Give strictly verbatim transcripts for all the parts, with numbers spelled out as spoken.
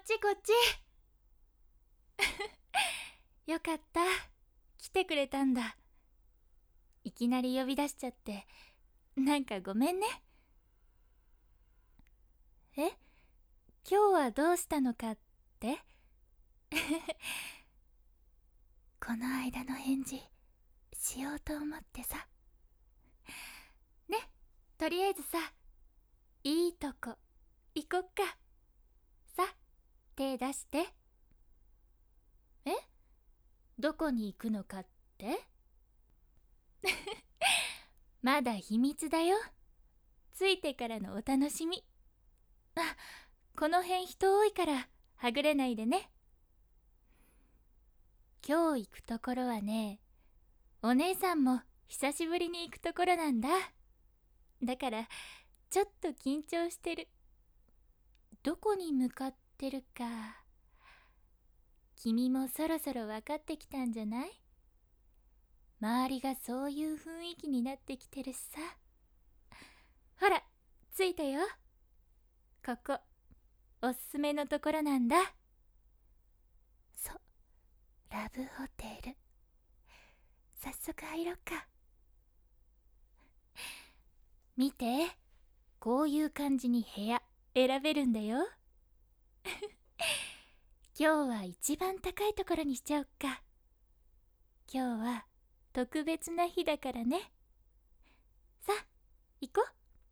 ちこっち。よかった、来てくれたんだ。いきなり呼び出しちゃってなんかごめんね。え、今日はどうしたのかってこの間の返事しようと思ってさ。ね、とりあえずさ、いいとこ行こっか。さ、手出して。え、どこに行くのかってまだ秘密だよ。着いてからのお楽しみ。あ、この辺人多いからはぐれないでね。今日行くところはね、お姉さんも久しぶりに行くところなんだ。だからちょっと緊張してる。どこに向かってるか君もそろそろ分かってきたんじゃない？周りがそういう雰囲気になってきてるしさ。ほら、着いたよ。ここおすすめのところなんだ。そう、ラブホテル。早速入ろっか。見て、こういう感じに部屋選べるんだよ。今日は一番高いところにしちゃおっか。今日は特別な日だからね。さあ、行こ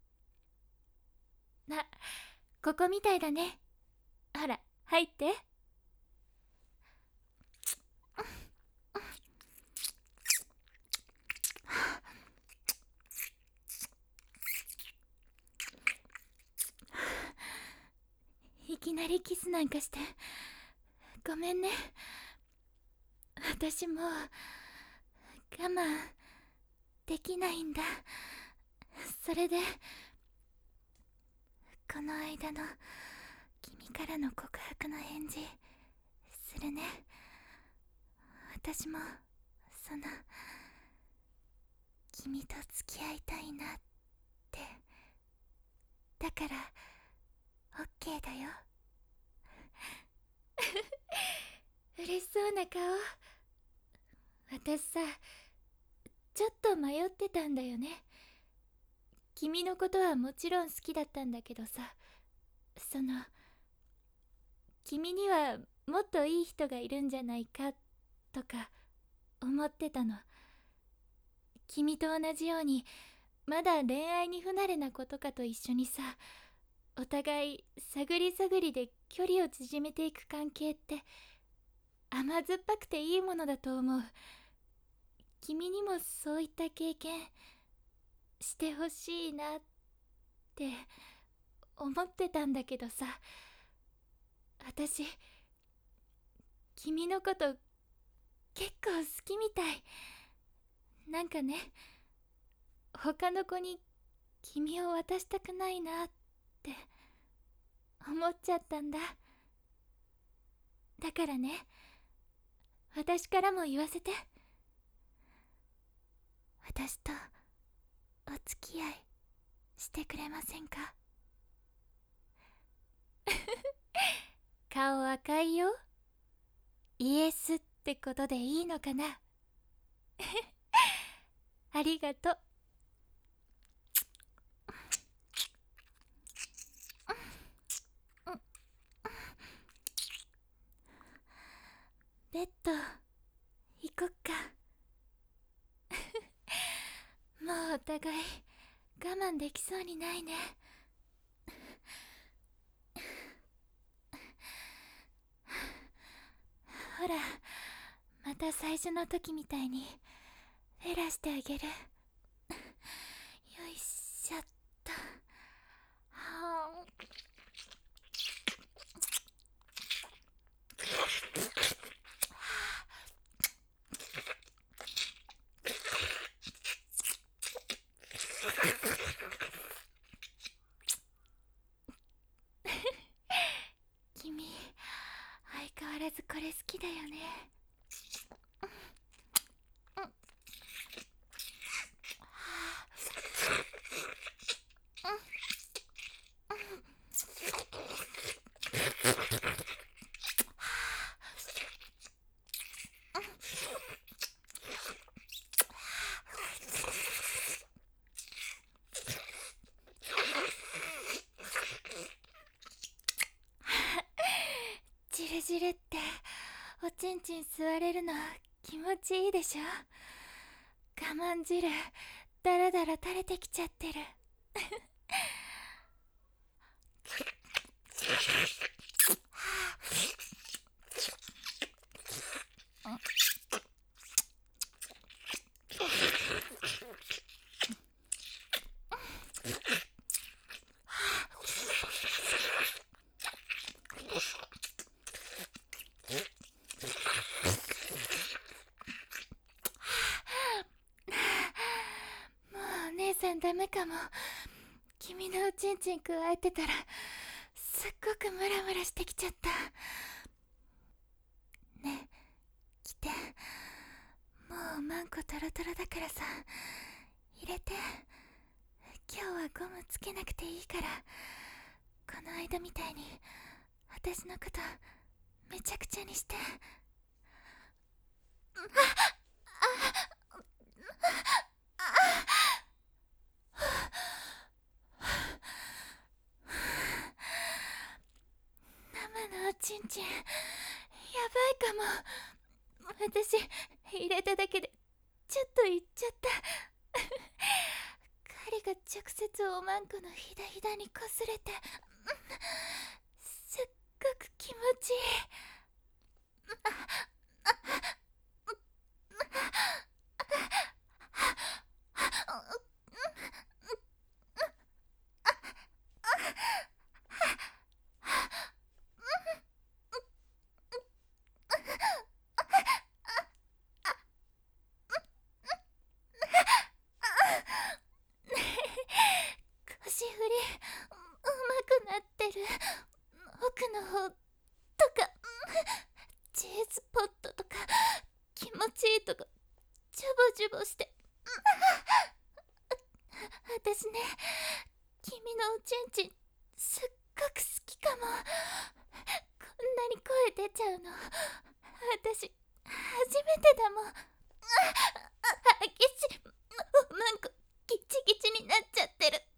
う。あ、ここみたいだね。ほら、入って。いきなりキスなんかしてごめんね。私もう我慢できないんだ。それでこの間の君からの告白の返事するね。私もその君と付き合いたいなって。だから オーケー だよ。嬉しそうな顔。私さ、ちょっと迷ってたんだよね。君のことはもちろん好きだったんだけどさ、その君にはもっといい人がいるんじゃないかとか思ってたの。君と同じようにまだ恋愛に不慣れな子とかと一緒にさ、お互い探り探りで距離を縮めていく関係って甘酸っぱくていいものだと思う。君にもそういった経験してほしいなって思ってたんだけどさ、私君のこと結構好きみたい。なんかね、他の子に君を渡したくないなって思っちゃったんだ。だからね、私からも言わせて。私とお付き合いしてくれませんか？顔赤いよ。イエスってことでいいのかな？ありがとう。ベッド行こっか。もうお互い我慢できそうにないね。ほら、また最初の時みたいにフェラしてあげる。よいしょっと。はあ、君相変わらずこれ好きだよね。 ねじれっておちんちん吸われるの気持ちいいでしょ。我慢汁だらだら垂れてきちゃってる。もうお姉さんダメかも。君のおちんちんくわえてたらすっごくムラムラしてきちゃった。ねえ来て、もうマンコトロトロだからさ、入れて。今日はゴムつけなくていいから、この間みたいに私のことめちゃくちゃにして。生のおちんちんやばいかも。私入れただけでちょっといっちゃった。針が直接おまんこのひだひだにこすれて、すっごく気持ちいい。腰振りうまくなってる。奥の方とかチーズポットとか気持ちいいとかジュボジュボして。私ね、君のおちんちんすっごく好きかも。こんなに声出ちゃうの私初めてだもん。あ激しおまんこギチギチになっちゃってる。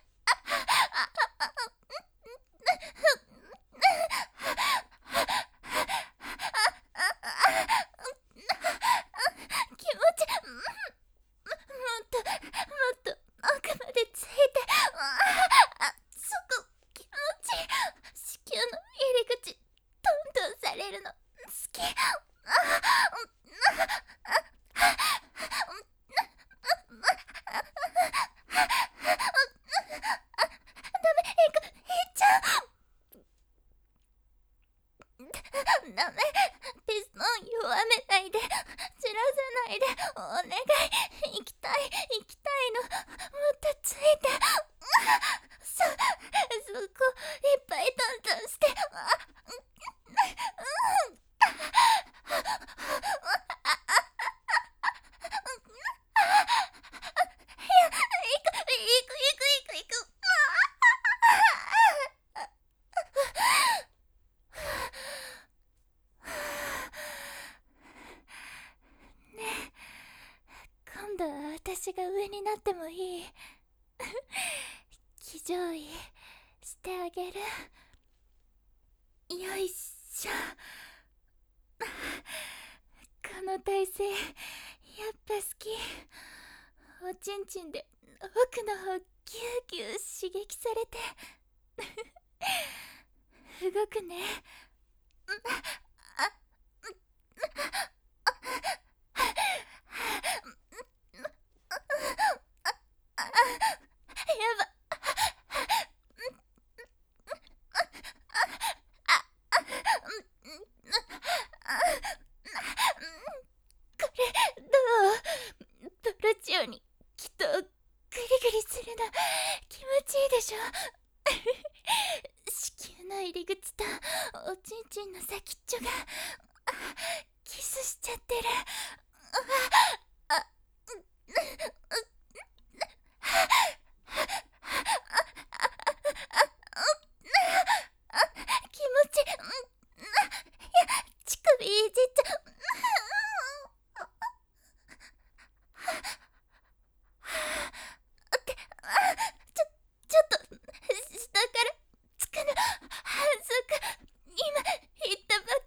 気持ちもっともっと奥までついて。あそこ気持ちいい。子宮の入り口トントンされるの好き。ダメ、ピストン弱めないで、散らさないで、お願い。行きたい行きたいの、もっとついて。そそこいっぱいトントンして。今度は私が上になってもいい？騎乗位してあげる。よいしょ。この体勢やっぱ好き。おちんちんで奥の方ギューギュー刺激されて動くね。やば。これどう？ドルチオにきっとグリグリするの気持ちいいでしょ。子宮の入り口とおちんちんの先っちょがキスしちゃってる。気持ちいい。乳首いじっちゃう。ちょちょっと下からつくの反則。今言ったばっ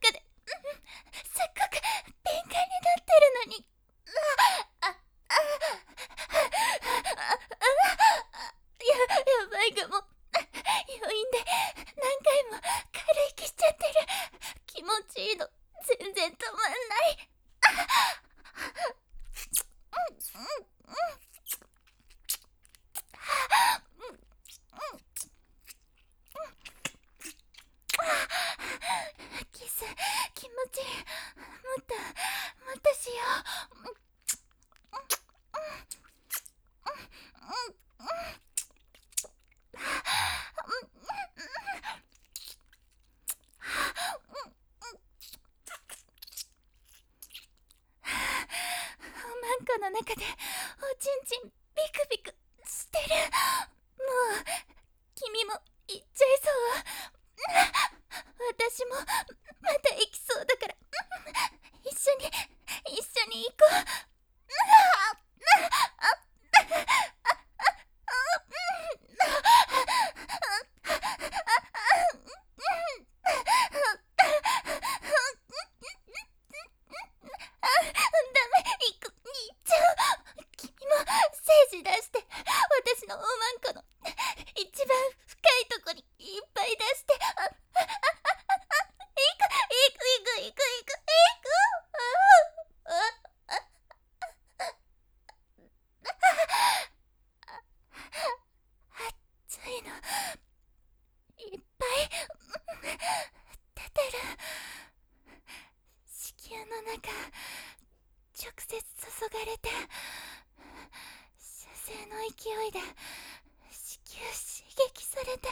の中でおちんちんビクビクしてる。もう君も行っちゃいそう。私もまた行きそうだから、一緒に一緒に行こう。私のおまんこの一番深いとこにいっぱい出して、ああああああいくいくいくいくいくいくあああ熱いのいっぱい出てる。子宮の中直接注がれて、射精の勢いで子宮刺激されて、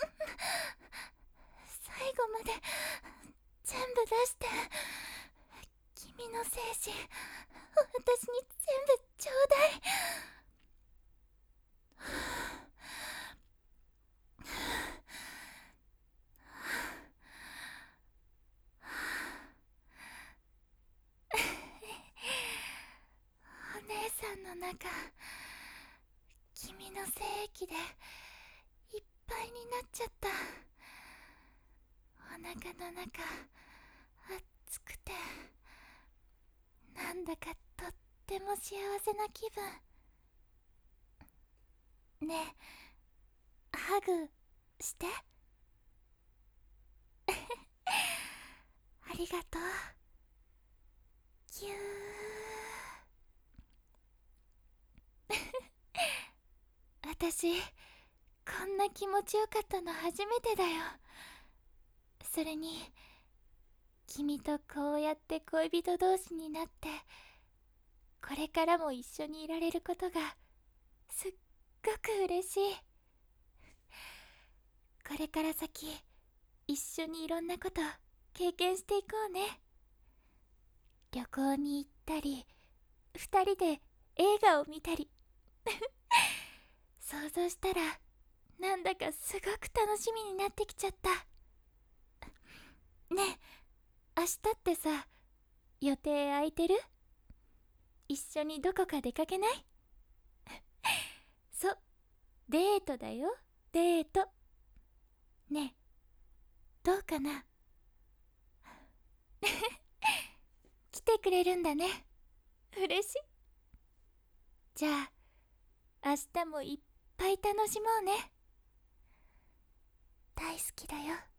最後まで全部出して、君の精子私に全部ちょうだい。お姉さんの中、君の精液でいっぱいになっちゃった。お腹の中熱くて、なんだかとっても幸せな気分。ねえ、ハグしてありがとう。ぎゅー私こんな気持ちよかったの初めてだよ。それに君とこうやって恋人同士になって、これからも一緒にいられることがすっごく嬉しい。これから先一緒にいろんなこと経験していこうね。旅行に行ったり、二人で映画を見たり想像したらなんだかすごく楽しみになってきちゃった。ねえ、明日ってさ、予定空いてる？一緒にどこか出かけない？そう、デートだよ、デート。ねえ、どうかな？来てくれるんだね。嬉しい。じゃあ明日もいっぱい楽しもうね。大好きだよ。